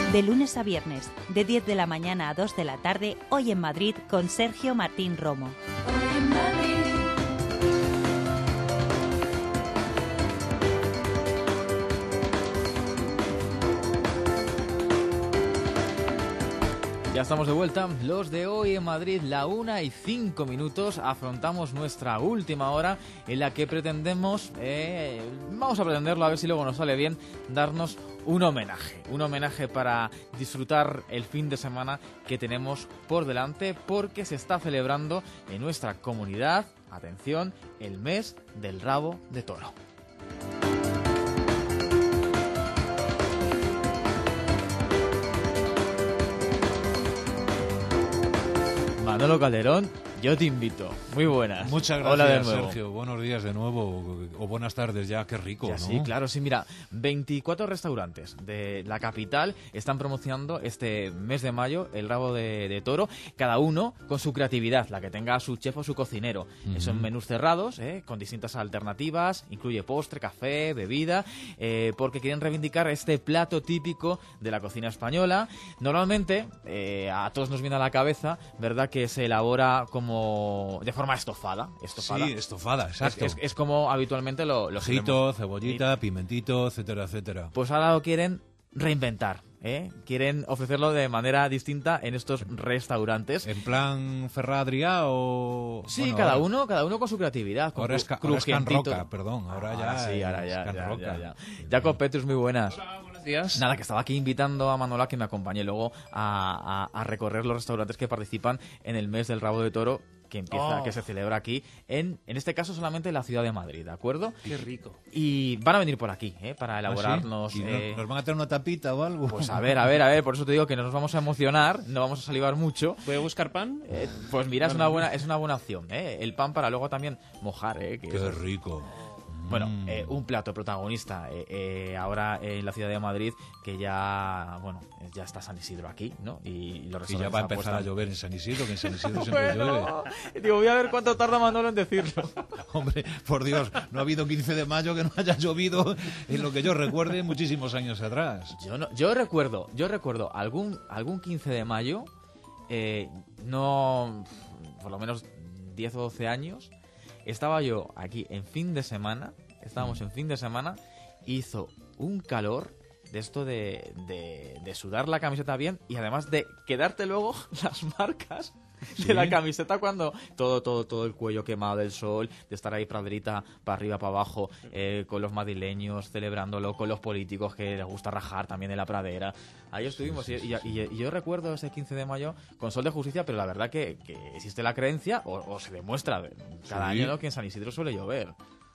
De lunes a viernes, de 10 de la mañana a 2 de la tarde, Hoy en Madrid, con Sergio Martín Romo. Ya estamos de vuelta, los de Hoy en Madrid, la 1:05, afrontamos nuestra última hora en la que pretendemos, vamos a pretenderlo a ver si luego nos sale bien, darnos un homenaje para disfrutar el fin de semana que tenemos por delante, porque se está celebrando en nuestra comunidad, atención, el mes del rabo de toro. Manolo Calderón, yo te invito. Muy buenas. Muchas gracias, hola de nuevo. Sergio. Buenos días de nuevo, o buenas tardes ya, qué rico, Ya, ¿no? sí, claro, sí, mira, 24 restaurantes de la capital están promocionando este mes de mayo el rabo de toro, cada uno con su creatividad, la que tenga su chef o su cocinero. Son menús cerrados, con distintas alternativas, incluye postre, café, bebida, porque quieren reivindicar este plato típico de la cocina española. Normalmente, a todos nos viene a la cabeza, ¿verdad?, que se elabora como de forma estofada. Sí, estofada, exacto. Es como habitualmente lo Ajito, cebollita, pimentito, etcétera, etcétera. Pues ahora lo quieren reinventar, quieren ofrecerlo de manera distinta en estos restaurantes. ¿En plan Ferradria o...? Sí, bueno, cada uno con su creatividad. Con ahora es Can Roca, perdón. Ahora ya. Jacob Petrus, muy buenas. Hola, buenos días. Nada, que estaba aquí invitando a Manolo a que me acompañe luego a recorrer los restaurantes que participan en el mes del rabo de toro, que se celebra aquí, en este caso solamente en la ciudad de Madrid, ¿de acuerdo? Qué rico. Y van a venir por aquí, para elaborarnos... ¿Sí? ¿Nos van a traer una tapita o algo? Pues a ver, por eso te digo que nos vamos a emocionar, no vamos a salivar mucho. ¿Voy a buscar pan? Pues mira, es una buena opción, el pan para luego también mojar, Qué rico. Bueno, un plato protagonista ahora en la ciudad de Madrid, que ya está San Isidro aquí, ¿no? Y ya va a empezar a llover en San Isidro, que en San Isidro siempre llueve. Digo, voy a ver cuánto tarda Manolo en decirlo. Hombre, por Dios, no ha habido 15 de mayo que no haya llovido en lo que yo recuerde muchísimos años atrás. Yo recuerdo algún 15 de mayo, no, por lo menos 10 o 12 años, estaba yo aquí estábamos en fin de semana, hizo un calor de esto de sudar la camiseta bien y además de quedarte luego las marcas de la camiseta cuando todo el cuello quemado del sol, de estar ahí praderita para arriba, para abajo, con los madrileños celebrándolo, con los políticos que les gusta rajar también en la pradera. Ahí estuvimos y yo recuerdo ese 15 de mayo con sol de justicia, pero la verdad que existe la creencia, o se demuestra cada año, ¿no?, que en San Isidro suele llover.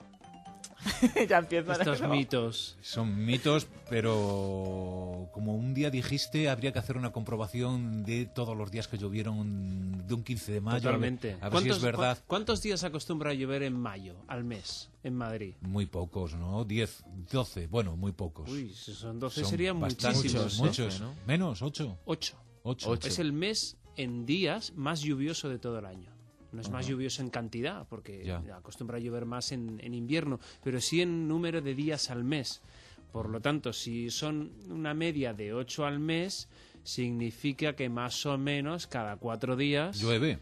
Ya empiezan estos mitos. Son mitos, pero como un día dijiste, habría que hacer una comprobación de todos los días que llovieron de un 15 de mayo. Totalmente. A ver si es verdad. ¿Cuántos días acostumbra a llover en mayo, al mes, en Madrid? Muy pocos, ¿no? 10, 12, bueno, muy pocos. Uy, si son 12 serían muchísimos. muchísimos. ¿No? Menos, 8. 8. Es el mes en días más lluvioso de todo el año. No es más lluvioso en cantidad, porque acostumbra a llover más en invierno, pero sí en número de días al mes. Por lo tanto, si son una media de 8 al mes, significa que más o menos cada 4 días... Llueve.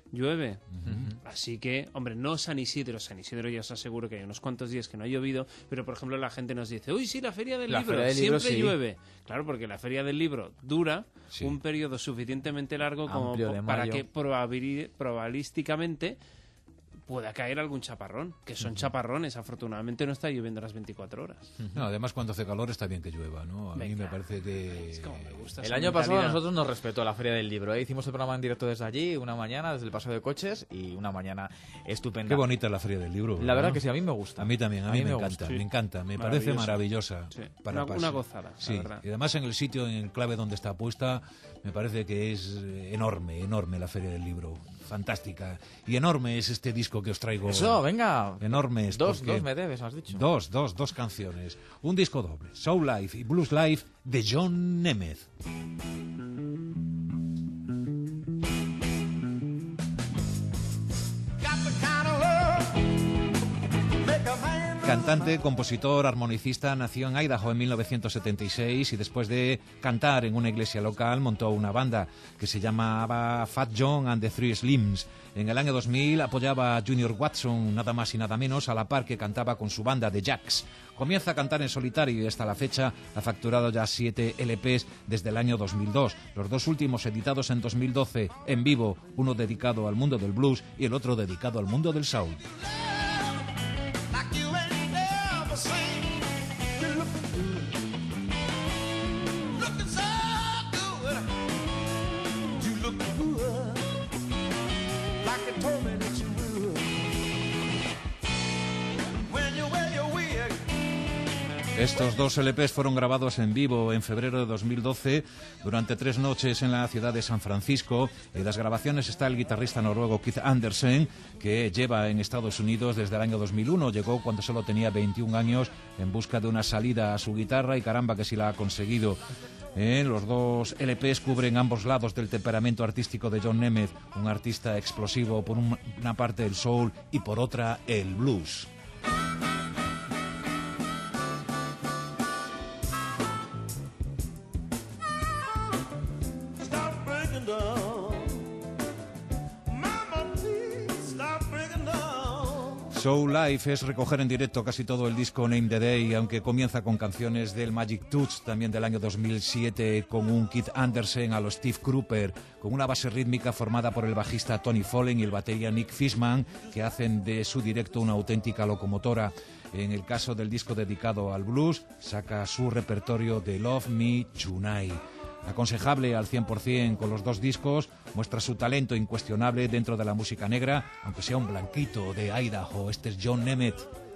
Así que, hombre, no San Isidro ya os aseguro que hay unos cuantos días que no ha llovido, pero por ejemplo la gente nos dice, uy, sí, la Feria del Libro, siempre llueve. Claro, porque la Feria del Libro dura un periodo suficientemente largo como para que probabilísticamente pueda caer algún chaparrón, que son chaparrones. Afortunadamente no está lloviendo las 24 horas. No, además cuando hace calor está bien que llueva, ¿no? Venga, mí me parece que... Es como me gusta el año pasado a nosotros nos respetó la Feria del Libro, hicimos el programa en directo desde allí, una mañana desde el paseo de coches y una mañana estupenda. Qué bonita es la Feria del Libro. La verdad que sí, a mí me gusta. A mí también, a mí me encanta, me encanta, me parece maravillosa. Sí. Una gozada, sí. La verdad. Y además en el sitio, en el clave donde está puesta, me parece que es enorme la Feria del Libro. Fantástica. Y enorme es este disco que os traigo. Eso, venga. Enorme es. Dos me debes, has dicho. Dos canciones. Un disco doble. Soul Life y Blues Life de John Nemeth. cantante, compositor, armonicista, nació en Idaho en 1976 y después de cantar en una iglesia local montó una banda que se llamaba Fat John and the Three Slims. En el año 2000 apoyaba a Junior Watson, nada más y nada menos, a la par que cantaba con su banda The Jacks. Comienza a cantar en solitario y hasta la fecha ha facturado ya 7 LPs desde el año 2002. Los dos últimos editados en 2012 en vivo, uno dedicado al mundo del blues y el otro dedicado al mundo del soul. Estos dos LPs fueron grabados en vivo en febrero de 2012 durante 3 noches en la ciudad de San Francisco. En las grabaciones está el guitarrista noruego Keith Andersen, que lleva en Estados Unidos desde el año 2001. Llegó cuando solo tenía 21 años en busca de una salida a su guitarra y caramba que sí la ha conseguido. Los dos LPs cubren ambos lados del temperamento artístico de John Nemeth, un artista explosivo, por una parte el soul y por otra el blues. Soul Life es recoger en directo casi todo el disco Name the Day, aunque comienza con canciones del Magic Touch, también del año 2007, con un Keith Andersen a los Steve Cropper, con una base rítmica formada por el bajista Tony Follen y el batería Nick Fishman, que hacen de su directo una auténtica locomotora. En el caso del disco dedicado al blues, saca su repertorio de Love Me Tonight. Aconsejable al 100% con los dos discos, muestra su talento incuestionable dentro de la música negra, aunque sea un blanquito de Idaho. Este es John Nemeth.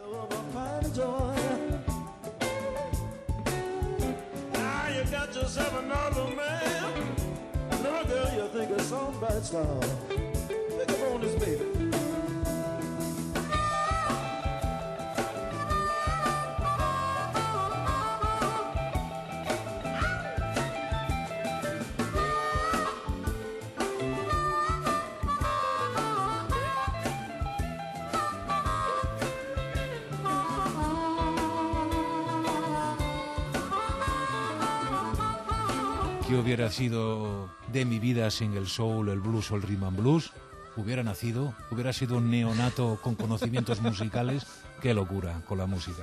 ¿Qué hubiera sido de mi vida sin el soul, el blues o el rhythm and blues? Hubiera sido un neonato con conocimientos musicales. Qué locura con la música.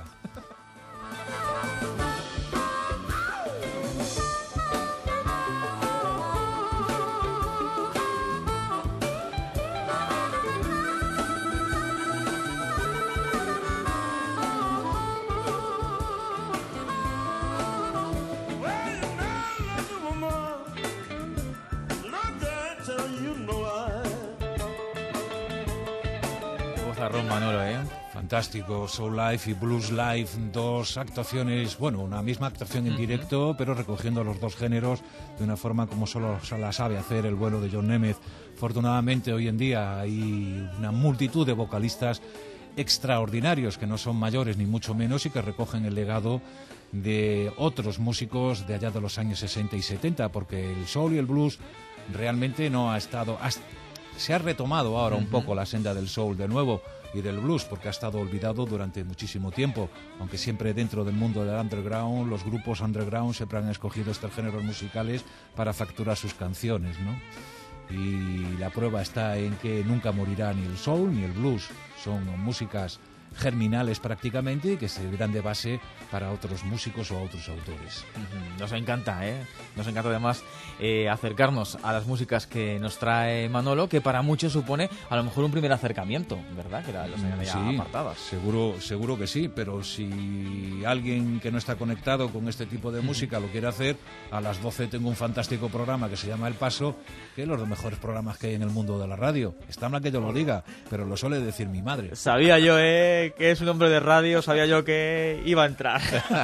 Manolo, Fantástico, Soul Life y Blues Life, dos actuaciones, bueno, una misma actuación en directo, pero recogiendo los dos géneros de una forma como solo la sabe hacer el bueno de John Nemeth. Afortunadamente hoy en día hay una multitud de vocalistas extraordinarios que no son mayores ni mucho menos y que recogen el legado de otros músicos de allá de los años 60 y 70, porque el soul y el blues realmente no ha estado... Se ha retomado ahora un poco la senda del soul de nuevo y del blues, porque ha estado olvidado durante muchísimo tiempo, aunque siempre dentro del mundo del underground, los grupos underground siempre han escogido estos géneros musicales para facturar sus canciones, ¿no? Y la prueba está en que nunca morirá ni el soul ni el blues. Son músicas germinales prácticamente y que servirán de base para otros músicos o otros autores. Nos encanta, Nos encanta además acercarnos a las músicas que nos trae Manolo, que para muchos supone a lo mejor un primer acercamiento, ¿verdad? Que los tenían ya apartadas. Seguro que sí, pero si alguien que no está conectado con este tipo de música lo quiere hacer, a las 12 tengo un fantástico programa que se llama El Paso, que es uno de los mejores programas que hay en el mundo de la radio. Está mal que yo lo diga, pero lo suele decir mi madre. Sabía yo, que es un hombre de radio, sabía yo que iba a entrar.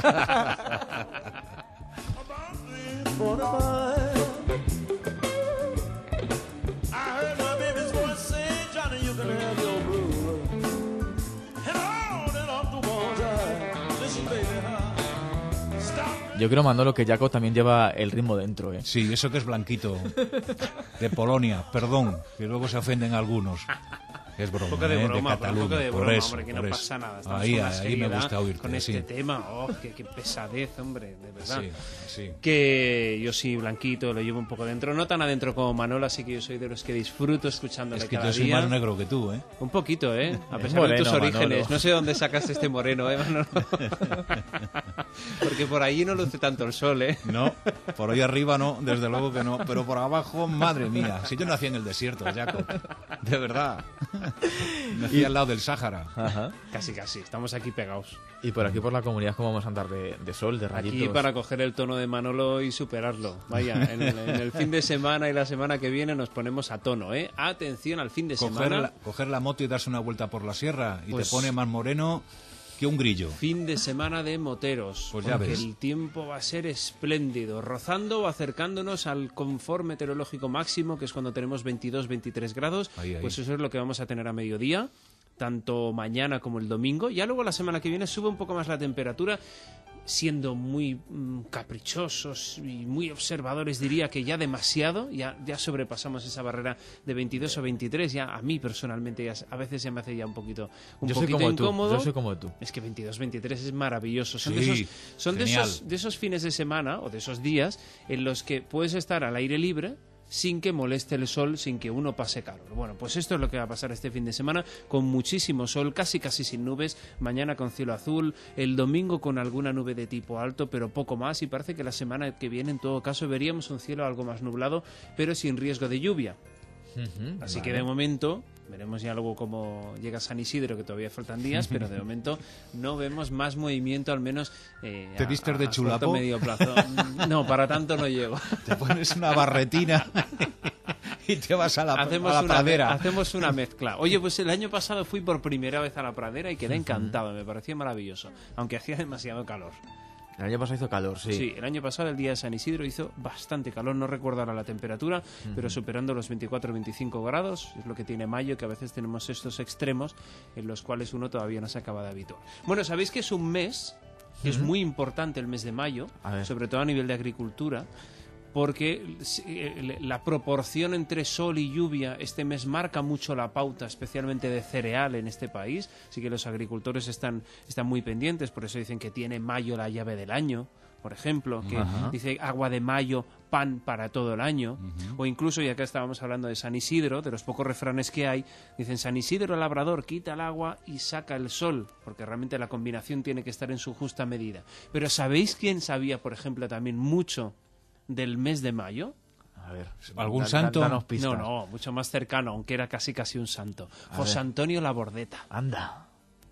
Yo creo, Manolo, que Jaco también lleva el ritmo dentro, Sí, eso que es blanquito. De Polonia, perdón, que luego se ofenden algunos. Es broma, un poco de broma, de Cataluña. un poco de por broma, eso, hombre, que por no eso. pasa nada. Estamos Ahí, con la ahí me seriedad, gusta oírte, con este sí. tema. Oh, qué pesadez, hombre, de verdad. Sí, sí. Que yo sí, Blanquito, lo llevo un poco dentro, no tan adentro como Manolo, así que yo soy de los que disfruto escuchándole Es que cada yo soy día. más negro que tú, ¿eh? Un poquito, ¿eh? A pesar moreno, de tus orígenes. Manolo. No sé dónde sacaste este moreno, ¿eh, Manolo? Porque por ahí no luce tanto el sol, ¿eh? No, por ahí arriba no, desde luego que no. Pero por abajo, madre mía. Si yo nací en el desierto, Jacob. De verdad. Nací al lado del Sáhara. Ajá. Casi, estamos aquí pegados. Y por aquí, por la comunidad, ¿cómo vamos a andar de sol, de rayitos? Aquí para coger el tono de Manolo y superarlo. Vaya, en el fin de semana y la semana que viene nos ponemos a tono, ¿eh? Atención al fin de semana. Coger la moto y darse una vuelta por la sierra y Pues- te pone más moreno que un grillo. Fin de semana de moteros, Pues ya porque ves. el tiempo va a ser espléndido, rozando o acercándonos al confort meteorológico máximo, que es cuando tenemos 22-23 grados, Ahí. pues eso es lo que vamos a tener a mediodía, tanto mañana como el domingo. Ya luego la semana que viene sube un poco más la temperatura, siendo muy caprichosos y muy observadores, diría que ya demasiado, ya sobrepasamos esa barrera de 22 o 23, ya a mí personalmente ya, a veces ya me hace ya un poquito Yo soy como tú, incómodo. yo soy como tú. Es que 22-23 es maravilloso. Son, Sí, genial. de esos fines de semana o de esos días en los que puedes estar al aire libre sin que moleste el sol, sin que uno pase calor. Bueno, pues esto es lo que va a pasar este fin de semana, con muchísimo sol, casi sin nubes, mañana con cielo azul, el domingo con alguna nube de tipo alto, pero poco más, y parece que la semana que viene, en todo caso, veríamos un cielo algo más nublado, pero sin riesgo de lluvia. Así que de momento veremos ya luego cómo llega San Isidro, que todavía faltan días, pero de momento no vemos más movimiento, al menos ¿Te vistes de corto chulapo? medio plazo. No, para tanto no llego. Te pones una barretina y te vas a la pradera. Hacemos una mezcla. Oye, pues el año pasado fui por primera vez a la pradera y quedé encantado, me pareció maravilloso, aunque hacía demasiado calor. El año pasado hizo calor, sí. Sí, el año pasado, el día de San Isidro, hizo bastante calor, no recuerdo ahora la temperatura, pero superando los 24-25 grados, es lo que tiene mayo, que a veces tenemos estos extremos en los cuales uno todavía no se acaba de habituar. Bueno, ¿sabéis que es un mes, que es muy importante el mes de mayo, A ver. sobre todo a nivel de agricultura? Porque la proporción entre sol y lluvia este mes marca mucho la pauta, especialmente de cereal en este país. Así que los agricultores están muy pendientes, por eso dicen que tiene mayo la llave del año, por ejemplo, que dice agua de mayo, pan para todo el año. O incluso, ya que estábamos hablando de San Isidro, de los pocos refranes que hay, dicen San Isidro labrador quita el agua y saca el sol, porque realmente la combinación tiene que estar en su justa medida. Pero ¿sabéis quién sabía, por ejemplo, también mucho del mes de mayo? A ver, ¿Algún santo? danos pistas. No, mucho más cercano, aunque era casi un santo. A José ver. Antonio Labordeta. Anda.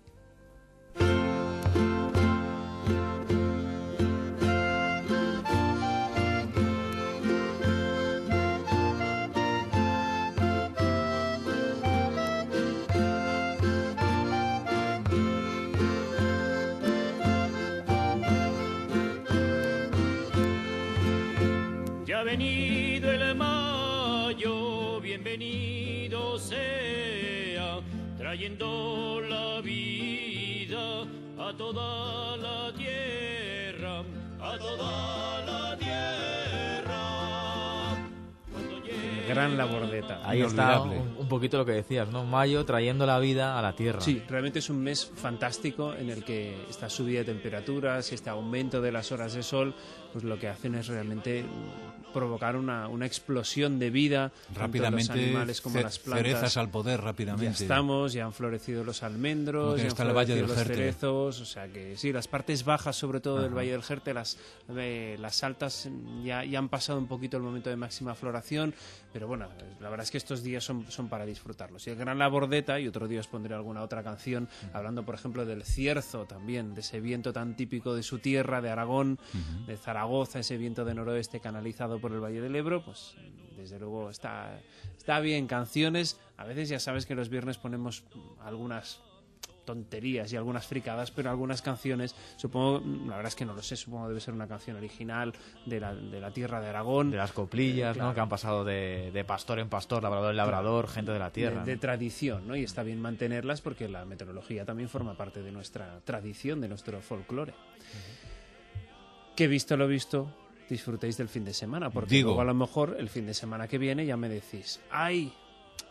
Ya ha venido el mayo, bienvenido sea, trayendo la vida a toda la tierra, a toda la tierra. Cuando llegue Gran Labordeta. Ahí está Inolvidable. un poquito lo que decías, ¿no? Mayo trayendo la vida a la tierra. Sí, realmente es un mes fantástico en el que esta subida de temperaturas y este aumento de las horas de sol, pues lo que hacen es realmente provocar una explosión de vida, tanto en Rápidamente, los animales como en las plantas. cerezas al poder rápidamente. Ya han florecido los Como almendros, que ya han está el Valle florecido del los Jerte. cerezos, o sea que sí, las partes bajas sobre todo del Valle del Jerte, las altas ya han pasado un poquito el momento de máxima floración, pero bueno, la verdad es que estos días son para disfrutarlos. Y el Gran Labordeta, y otro día os pondré alguna otra canción, hablando por ejemplo del cierzo también, de ese viento tan típico de su tierra, de Aragón, de Zaragoza, ese viento de noroeste canalizado por el Valle del Ebro, pues desde luego está bien. Canciones, a veces ya sabes que los viernes ponemos algunas tonterías y algunas fricadas, pero algunas canciones, supongo, la verdad es que no lo sé, supongo debe ser una canción original de la tierra de Aragón. De las coplillas, Claro. ¿no? Que han pasado de pastor en pastor, labrador en labrador, gente de la tierra. de ¿no? tradición, ¿no? Y está bien mantenerlas porque la meteorología también forma parte de nuestra tradición, de nuestro folclore. Que visto lo visto, disfrutéis del fin de semana, porque Digo. luego a lo mejor el fin de semana que viene ya me decís, ¡ay!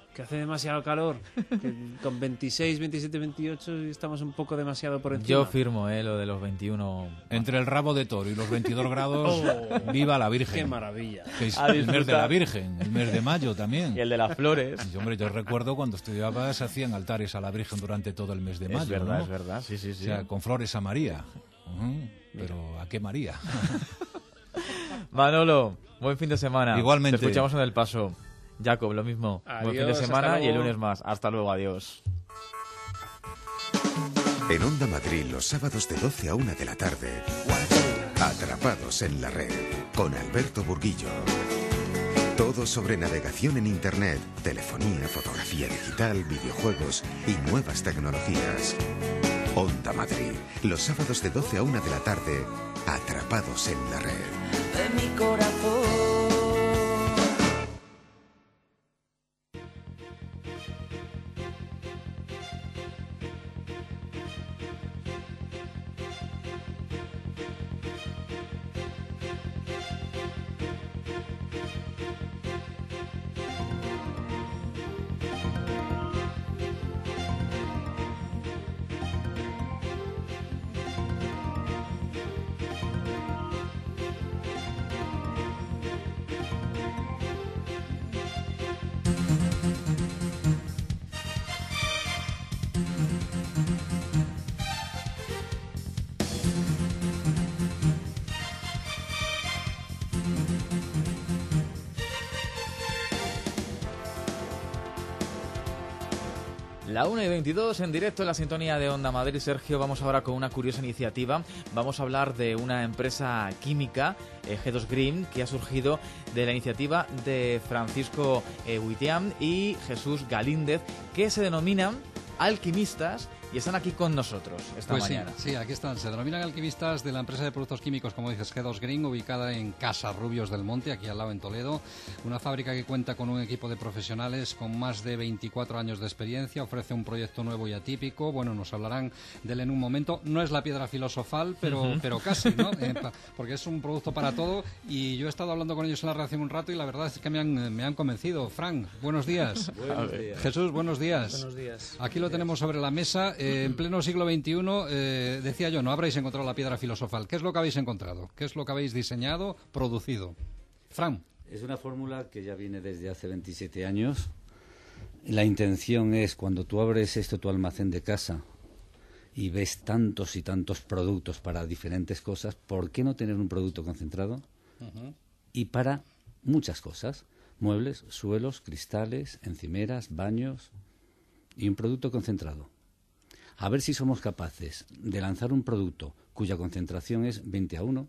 que hace demasiado calor, que con 26, 27, 28 estamos un poco demasiado por encima. Yo firmo lo de los 21. Entre el rabo de toro y los 22 grados, viva la Virgen. ¡Qué maravilla! Que es el mes de la Virgen, el mes de mayo también. Y el de las flores. Y, hombre, yo recuerdo cuando estudiaba se hacían altares a la Virgen durante todo el mes de mayo. Es verdad, ¿no? es verdad, sí. O sea, con flores a María. Pero ¿a qué María? Manolo, buen fin de semana. Igualmente. Te escuchamos en El Paso. Jacob, lo mismo. Adiós, buen fin de semana hasta y el luego. lunes más. Hasta luego, adiós. En Onda Madrid, los sábados de 12 a 1 de la tarde. Atrapados en la red, con Alberto Burguillo. Todo sobre navegación en Internet, telefonía, fotografía digital, videojuegos y nuevas tecnologías. Onda Madrid, los sábados de 12 a 1 de la tarde, Atrapados en la red. De mi corazón. La 1:22 en directo en la sintonía de Onda Madrid. Sergio, vamos ahora con una curiosa iniciativa. Vamos a hablar de una empresa química, G2 Green, que ha surgido de la iniciativa de Francisco Huitiam y Jesús Galíndez, que se denominan alquimistas y están aquí con nosotros esta mañana. Sí, aquí están. Se denominan alquimistas de la empresa de productos químicos, como dices, G2 Green, ubicada en Casarrubios del Monte, aquí al lado en Toledo. Una fábrica que cuenta con un equipo de profesionales con más de 24 años de experiencia. Ofrece un proyecto nuevo y atípico. Bueno, nos hablarán de él en un momento. No es la piedra filosofal, pero casi, ¿no? Porque es un producto para todo. Y yo he estado hablando con ellos en la redacción un rato y la verdad es que me han convencido. Frank, buenos días. Buenos días. Jesús, buenos días. Buenos días. Aquí lo tenemos sobre la mesa. En pleno siglo XXI, decía yo, no habréis encontrado la piedra filosofal. ¿Qué es lo que habéis encontrado? ¿Qué es lo que habéis diseñado, producido? Fran. Es una fórmula que ya viene desde hace 27 años. La intención es, cuando tú abres tu almacén de casa y ves tantos y tantos productos para diferentes cosas, ¿por qué no tener un producto concentrado? Y para muchas cosas. Muebles, suelos, cristales, encimeras, baños y un producto concentrado. A ver si somos capaces de lanzar un producto cuya concentración es 20:1.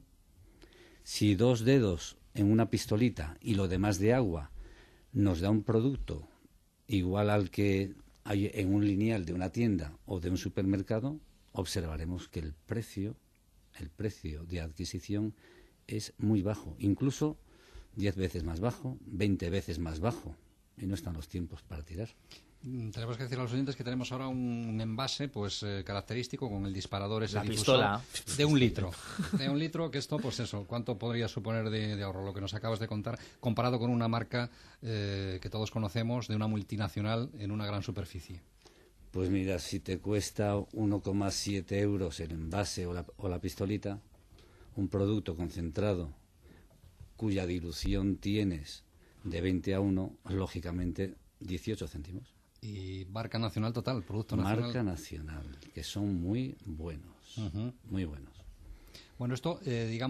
Si 2 dedos en una pistolita y lo demás de agua nos da un producto igual al que hay en un lineal de una tienda o de un supermercado, observaremos que el precio de adquisición es muy bajo, incluso 10 veces más bajo, 20 veces más bajo, y no están los tiempos para tirar. Tenemos que decir a los oyentes que tenemos ahora un envase característico con el disparador ese la difusor pistola de 1 litro. De 1 litro, que esto, pues eso, ¿cuánto podría suponer de ahorro? Lo que nos acabas de contar, comparado con una marca que todos conocemos, de una multinacional en una gran superficie. Pues mira, si te cuesta 1,7 euros el envase o la pistolita, un producto concentrado cuya dilución tienes de 20:1, lógicamente 18 céntimos. Y marca nacional total, producto nacional. Marca nacional, que son muy buenos, muy buenos. Bueno, esto,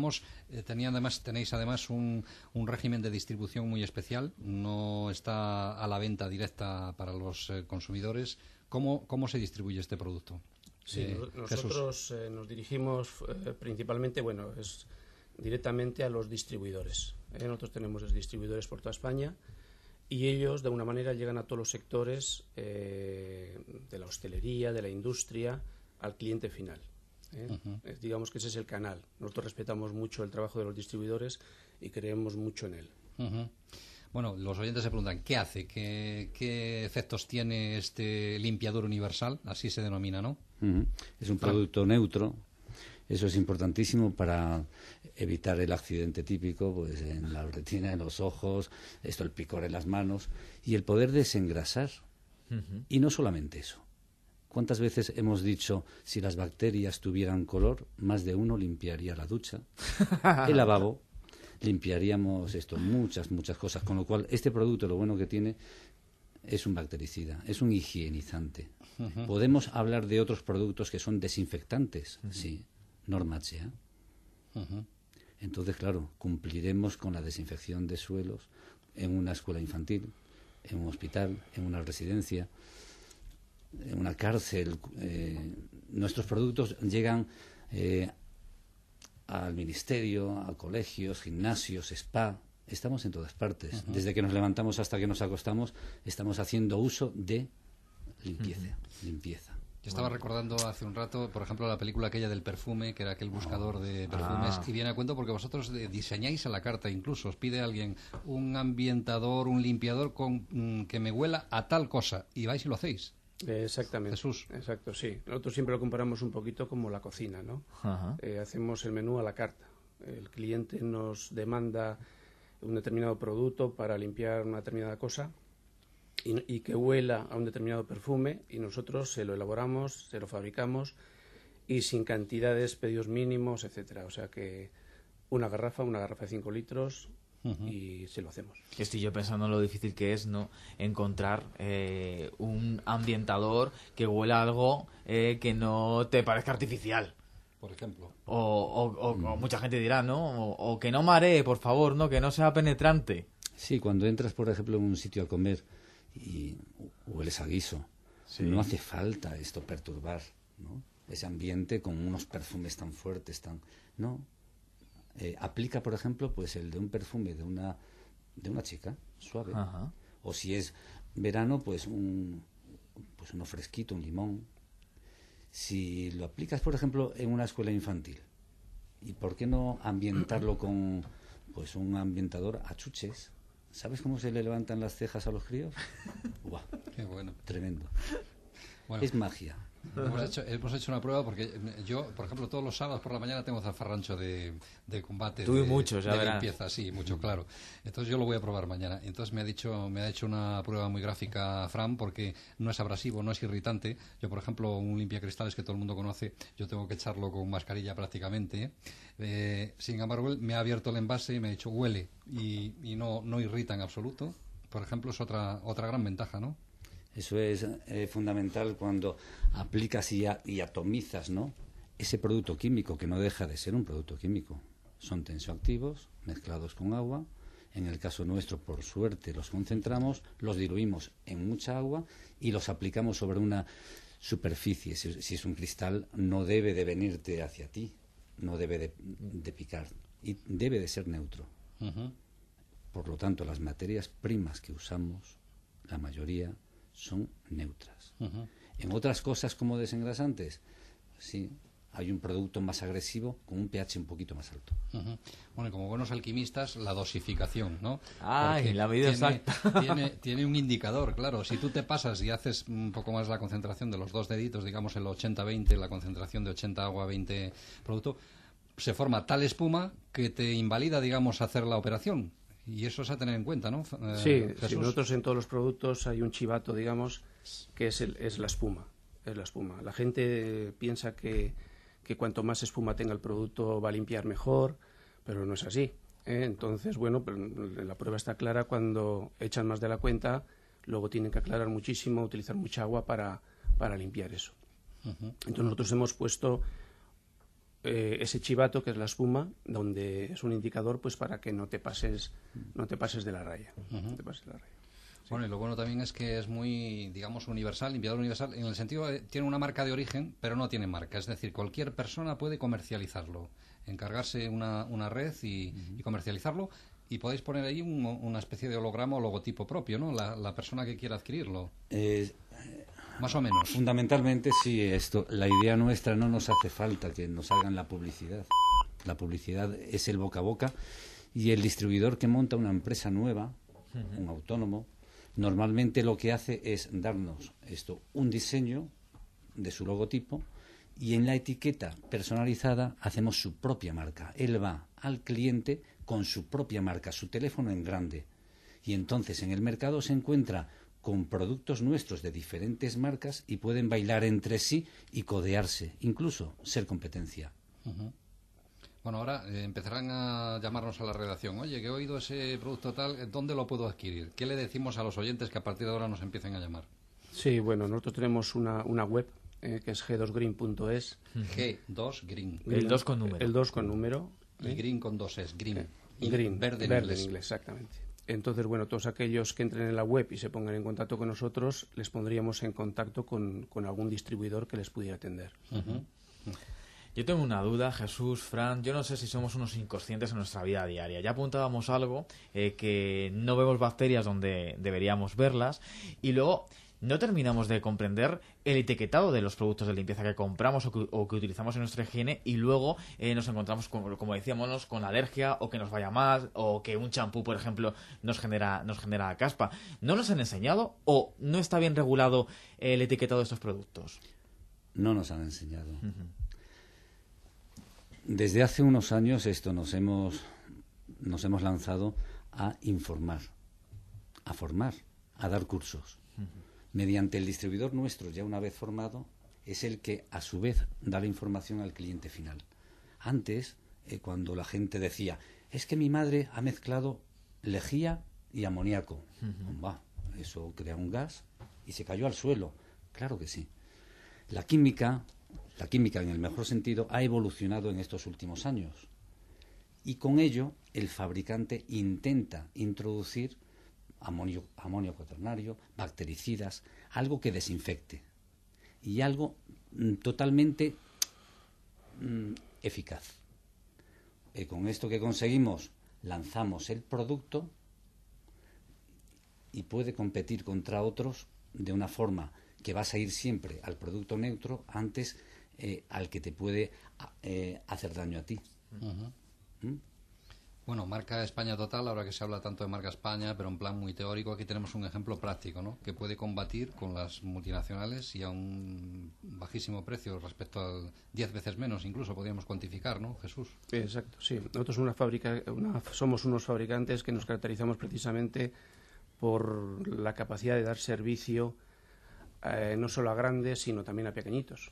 tenéis además un régimen de distribución muy especial. No está a la venta directa para los consumidores. ¿Cómo se distribuye este producto? Sí, nosotros nos dirigimos principalmente, es directamente a los distribuidores. Nosotros tenemos distribuidores por toda España. Y ellos, de alguna manera, llegan a todos los sectores de la hostelería, de la industria, al cliente final. Digamos que ese es el canal. Nosotros respetamos mucho el trabajo de los distribuidores y creemos mucho en él. Bueno, los oyentes se preguntan, ¿qué hace? ¿Qué efectos tiene este limpiador universal? Así se denomina, ¿no? Es un producto neutro. Eso es importantísimo para evitar el accidente típico, pues en la retina, en los ojos, el picor en las manos y el poder desengrasar. Y no solamente eso. ¿Cuántas veces hemos dicho, si las bacterias tuvieran color, más de uno limpiaría la ducha, el lavabo, limpiaríamos muchas cosas? Con lo cual, este producto, lo bueno que tiene, es un bactericida, es un higienizante. Podemos hablar de otros productos que son desinfectantes, sí, norma HA. Entonces, claro, cumpliremos con la desinfección de suelos en una escuela infantil, en un hospital, en una residencia, en una cárcel. Nuestros productos llegan al ministerio, a colegios, gimnasios, spa. Estamos en todas partes. Desde que nos levantamos hasta que nos acostamos, estamos haciendo uso de limpieza. Yo estaba recordando hace un rato, por ejemplo, la película aquella del perfume, que era aquel buscador de perfumes, y viene a cuento porque vosotros diseñáis a la carta, incluso os pide alguien un ambientador, un limpiador que me huela a tal cosa, y vais y lo hacéis. Exactamente. Jesús. Exacto, sí. Nosotros siempre lo comparamos un poquito como la cocina, ¿no? Hacemos el menú a la carta. El cliente nos demanda un determinado producto para limpiar una determinada cosa y que huela a un determinado perfume, y nosotros se lo elaboramos, se lo fabricamos y sin cantidades, pedidos mínimos, etcétera. O sea que una garrafa de 5 litros y se lo hacemos. Estoy yo pensando en lo difícil que es, ¿no?, encontrar un ambientador que huela algo que no te parezca artificial. Por ejemplo. O mucha gente dirá, ¿no? O que no maree, por favor, ¿no? Que no sea penetrante. Sí, cuando entras, por ejemplo, en un sitio a comer y hueles a guiso, no hace falta perturbar, ¿no?, ese ambiente con unos perfumes tan fuertes, no. Aplica, por ejemplo, pues el de un perfume de una chica suave. O si es verano, pues uno fresquito, un limón. Si lo aplicas, por ejemplo, en una escuela infantil, ¿y por qué no ambientarlo con pues un ambientador a chuches? ¿Sabes cómo se le levantan las cejas a los críos? ¡Buah! Qué bueno. Tremendo. Bueno, es magia. Hemos hecho una prueba porque yo, por ejemplo, todos los sábados por la mañana tengo zafarrancho de combate. Tú y muchos, ya de verás. limpieza, sí, mucho, claro. Entonces yo lo voy a probar mañana. Entonces me ha hecho una prueba muy gráfica Fran, porque no es abrasivo, no es irritante. Yo, por ejemplo, un limpiacristales que todo el mundo conoce, yo tengo que echarlo con mascarilla prácticamente. Sin embargo, él me ha abierto el envase y me ha dicho huele y no irrita en absoluto. Por ejemplo, es otra gran ventaja, ¿no? Eso es fundamental cuando aplicas y atomizas, ¿no?, ese producto químico, que no deja de ser un producto químico. Son tensioactivos mezclados con agua. En el caso nuestro, por suerte, los concentramos, los diluimos en mucha agua y los aplicamos sobre una superficie. Si es un cristal, no debe de venirte hacia ti, no debe de picar y debe de ser neutro. Por lo tanto, las materias primas que usamos, la mayoría, son neutras. En otras cosas como desengrasantes, sí, hay un producto más agresivo con un pH un poquito más alto. Bueno, y como buenos alquimistas, la dosificación, ¿no? Ay, la medida exacta. Tiene un indicador, claro. Si tú te pasas y haces un poco más la concentración de los dos deditos, digamos el 80-20, la concentración de 80 agua, 20 producto, se forma tal espuma que te invalida, digamos, hacer la operación. Y eso es a tener en cuenta, ¿no? Sí, nosotros en todos los productos hay un chivato, digamos, que es la espuma. Es la espuma. La gente piensa que cuanto más espuma tenga el producto va a limpiar mejor, pero no es así. Entonces, bueno, la prueba está clara cuando echan más de la cuenta, luego tienen que aclarar muchísimo, utilizar mucha agua para limpiar eso. Entonces nosotros hemos puesto ese chivato, que es la espuma, donde es un indicador pues para que no te pases de la raya. No te pases de la raya. Sí. Bueno, y lo bueno también es que es muy, digamos, universal, limpiador universal, en el sentido de tiene una marca de origen, pero no tiene marca. Es decir, cualquier persona puede comercializarlo, encargarse una red y comercializarlo, y podéis poner ahí una especie de holograma o logotipo propio, ¿no? La persona que quiera adquirirlo. Más o menos. Fundamentalmente sí, la idea nuestra, no nos hace falta que nos hagan la publicidad. La publicidad es el boca a boca, y el distribuidor que monta una empresa nueva, un autónomo, normalmente lo que hace es darnos un diseño de su logotipo Y en la etiqueta personalizada hacemos su propia marca. Él va al cliente con su propia marca, su teléfono en grande. Y entonces en el mercado se encuentra con productos nuestros de diferentes marcas y pueden bailar entre sí y codearse, incluso ser competencia. Bueno, ahora empezarán a llamarnos a la redacción. Oye, que he oído ese producto tal, ¿dónde lo puedo adquirir? ¿Qué le decimos a los oyentes que a partir de ahora nos empiecen a llamar? Sí, bueno, nosotros tenemos una web que es g2green.es. G2Green. El 2 con número. El 2 con número. Y green con 2 es green. Green, verde en inglés. Exactamente. Entonces, bueno, todos aquellos que entren en la web y se pongan en contacto con nosotros, les pondríamos en contacto con algún distribuidor que les pudiera atender. Yo tengo una duda, Jesús, Fran, yo no sé si somos unos inconscientes en nuestra vida diaria. Ya apuntábamos algo, que no vemos bacterias donde deberíamos verlas, y luego no terminamos de comprender el etiquetado de los productos de limpieza que compramos o que utilizamos en nuestra higiene, y luego nos encontramos, como decíamos, con alergia, o que nos vaya mal, o que un champú, por ejemplo, nos genera caspa. ¿No nos han enseñado o no está bien regulado el etiquetado de estos productos? No nos han enseñado. Desde hace unos años nos hemos lanzado a informar, a formar, a dar cursos. Mediante el distribuidor nuestro, ya una vez formado, es el que a su vez da la información al cliente final. Antes, cuando la gente decía, es que mi madre ha mezclado lejía y amoníaco, eso crea un gas y se cayó al suelo. Claro que sí. La química en el mejor sentido ha evolucionado en estos últimos años, y con ello el fabricante intenta introducir amonio cuaternario, bactericidas, algo que desinfecte y algo totalmente eficaz. Con esto que conseguimos, lanzamos el producto y puede competir contra otros de una forma que vas a ir siempre al producto neutro antes al que te puede hacer daño a ti. Bueno, marca España Total, ahora que se habla tanto de marca España, pero en plan muy teórico, aquí tenemos un ejemplo práctico, ¿no? Que puede combatir con las multinacionales y a un bajísimo precio respecto al 10 veces menos, incluso podríamos cuantificar, ¿no, Jesús? Exacto, sí. Nosotros somos unos fabricantes que nos caracterizamos precisamente por la capacidad de dar servicio no solo a grandes, sino también a pequeñitos.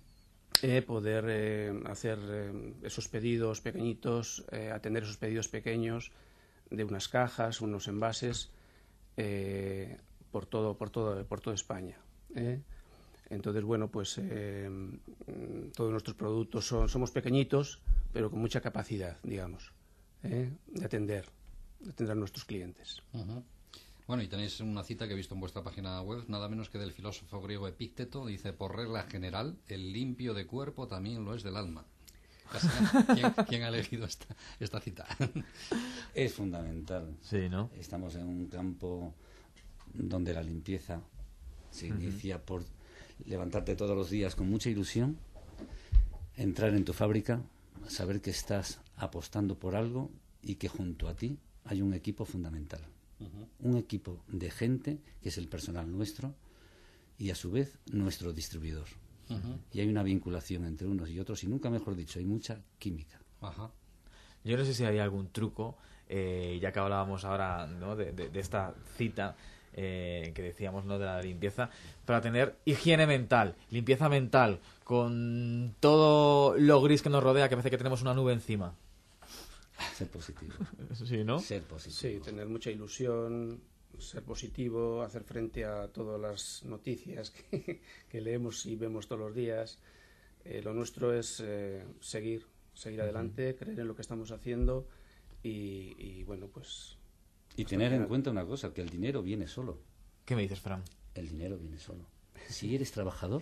Poder hacer esos pedidos pequeñitos, atender esos pedidos pequeños de unas cajas, unos envases, por toda España. Entonces, bueno, pues todos nuestros productos somos pequeñitos, pero con mucha capacidad, digamos, de atender a nuestros clientes. Bueno, y tenéis una cita que he visto en vuestra página web, nada menos que del filósofo griego Epícteto. Dice, por regla general, el limpio de cuerpo también lo es del alma. ¿Quién ha elegido esta cita? Es fundamental. Sí, ¿no? Estamos en un campo donde la limpieza se inicia por levantarte todos los días con mucha ilusión, entrar en tu fábrica, saber que estás apostando por algo y que junto a ti hay un equipo fundamental. Un equipo de gente que es el personal nuestro y a su vez nuestro distribuidor. Y hay una vinculación entre unos y otros, y nunca mejor dicho, hay mucha química. Yo no sé si hay algún truco, ya que hablábamos ahora, ¿no?, de esta cita que decíamos, ¿no?, de la limpieza, para tener higiene mental, limpieza mental, con todo lo gris que nos rodea, que parece que tenemos una nube encima. Ser positivo. Sí, ¿no? Ser positivo. Sí, tener mucha ilusión, ser positivo, hacer frente a todas las noticias que leemos y vemos todos los días. Lo nuestro es seguir adelante, creer en lo que estamos haciendo y bueno, pues... Y tener en cuenta una cosa, que el dinero viene solo. ¿Qué me dices, Fran? El dinero viene solo. Si eres trabajador,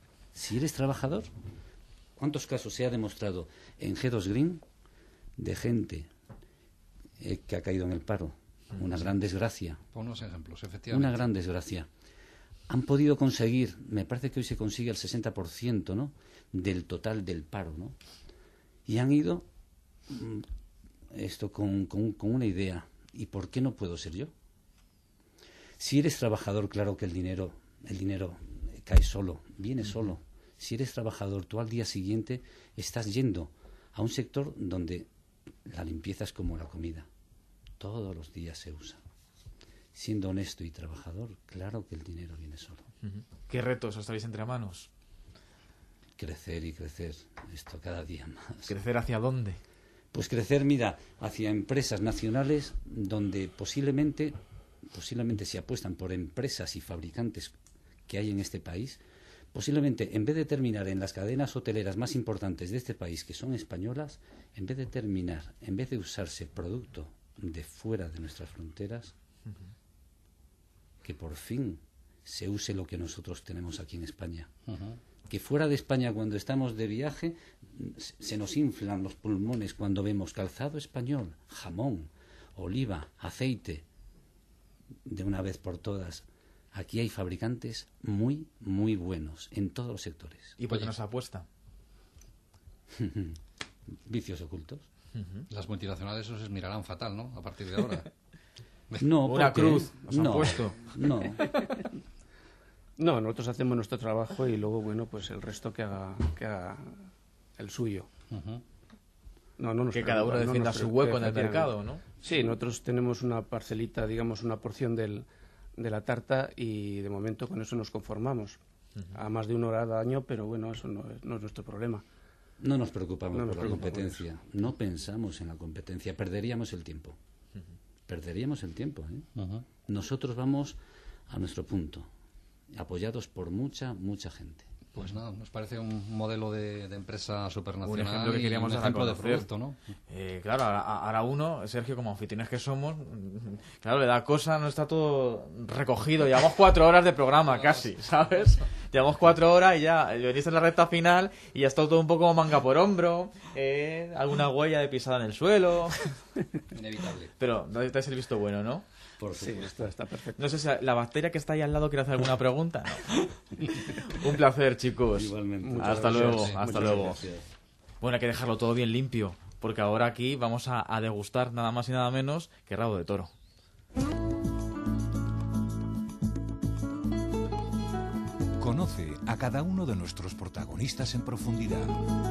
¿cuántos casos se ha demostrado en G2Green de gente que ha caído en el paro? Una gran desgracia. Pon unos ejemplos, efectivamente. Una gran desgracia. Han podido conseguir, me parece que hoy se consigue el 60%, ¿no?, del total del paro, ¿no? Y han ido con una idea. ¿Y por qué no puedo ser yo? Si eres trabajador, claro que el dinero cae solo, viene solo. Si eres trabajador, tú al día siguiente estás yendo a un sector donde la limpieza es como la comida. Todos los días se usa. Siendo honesto y trabajador, claro que el dinero viene solo. ¿Qué retos os traéis entre manos? Crecer y crecer, esto cada día más. ¿Crecer hacia dónde? Pues crecer, mira, hacia empresas nacionales donde posiblemente si apuestan por empresas y fabricantes que hay en este país, posiblemente en vez de terminar en las cadenas hoteleras más importantes de este país, que son españolas, en vez de usarse producto de fuera de nuestras fronteras, que por fin se use lo que nosotros tenemos aquí en España. Que fuera de España, cuando estamos de viaje, se nos inflan los pulmones cuando vemos calzado español, jamón, oliva, aceite. De una vez por todas, aquí hay fabricantes muy, muy buenos en todos los sectores. ¿Y por qué no se apuesta? Vicios ocultos. Las multinacionales os mirarán fatal, ¿no? A partir de ahora. No, una cruz os han puesto. No. No, nosotros hacemos nuestro trabajo y luego, bueno, pues el resto que haga el suyo. Que cada uno defienda su hueco en el mercado, ¿no? Sí, nosotros tenemos una parcelita, digamos, una porción de la tarta y de momento con eso nos conformamos. A más de 1 hora al año, pero bueno, eso no es nuestro problema. No nos preocupamos por la competencia. No pensamos en la competencia. Perderíamos el tiempo. Perderíamos el tiempo, ¿eh? Nosotros vamos a nuestro punto, apoyados por mucha gente. Pues nada, nos parece un modelo de empresa supernacional. Un ejemplo que queríamos un ejemplo de producto, ¿no? Claro, ahora uno, Sergio, como anfitriones que somos, claro, le da cosa, no está todo recogido. Llevamos 4 horas de programa casi, ¿sabes? Llevamos 4 horas y ya venís en la recta final y ya está todo un poco manga por hombro, alguna huella de pisada en el suelo. Inevitable. Pero no te has el visto bueno, ¿no? Sí, está perfecto. No sé si la bacteria que está ahí al lado quiere hacer alguna pregunta. No. Un placer, chicos. Igualmente. Hasta luego. Gracias. Bueno, hay que dejarlo todo bien limpio, porque ahora aquí vamos a degustar nada más y nada menos que rabo de toro. Conoce a cada uno de nuestros protagonistas en profundidad.